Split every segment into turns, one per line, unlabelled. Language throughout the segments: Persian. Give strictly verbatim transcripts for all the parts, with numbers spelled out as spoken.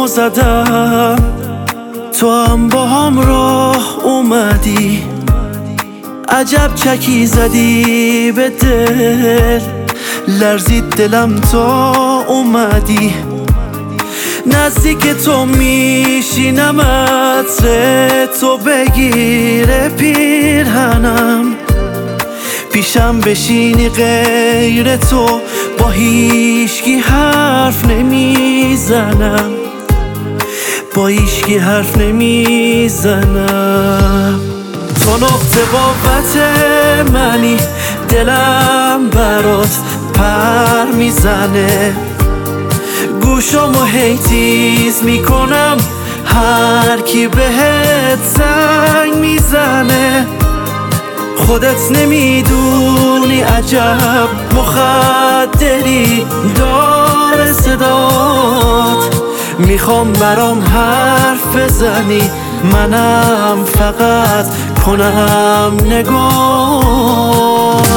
زدم، تو هم با هم راه اومدی. عجب چکی زدی به دل، لرزید دلم تا اومدی. نزدیک تو میشینم، عطر تو بگیره پیرهنم. پیشم بشینی غیر تو با هیچکی حرف نمیزنم، با هیچکی حرف نمیزنم. تو نقطه قوت منی، دلم برات پر میزنه. گوشامو هی تیز میکنم، هر کی بهت زنگ میزنه. خودت نمیدونی عجب مخدری داره صدات. میخوام برام حرف بزنی، منم فقط کنم نگاه.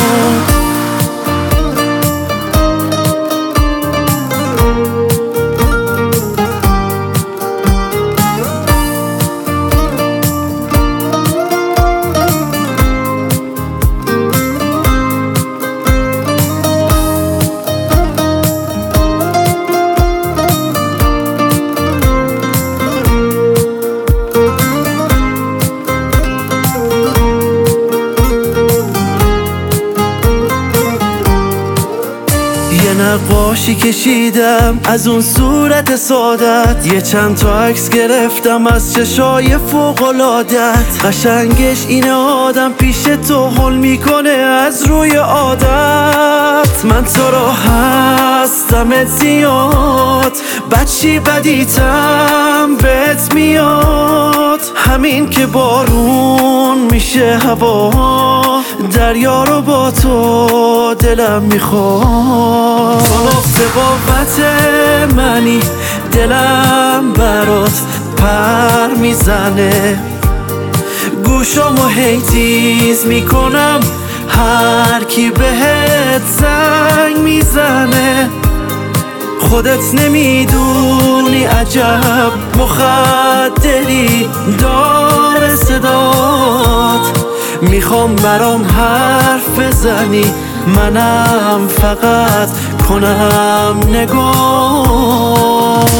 یه نقاشی کشیدم از اون صورت سادت، یه چند تا عکس گرفتم از چشای فوق‌العادت. قشنگش اینه آدم پیش تو حل میکنه از روی عادت. من تو رو هستم زیاد، بچی بدیتم بهت میاد. همین که بارون میشه هوا، دریا رو با تو دلم میخواد. تو نقطه قوت منی، دلم برات پر میزنه. گوشامو هی تیز میکنم، هر کی بهت زنگ میزنه. خودت نمیدونی عجب مخدری داره صدات. میخوام برام حرف بزنی، منم فقط کنم نگاه.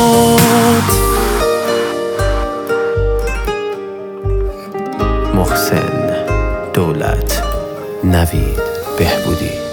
محسن دولت، نوید بهبودی.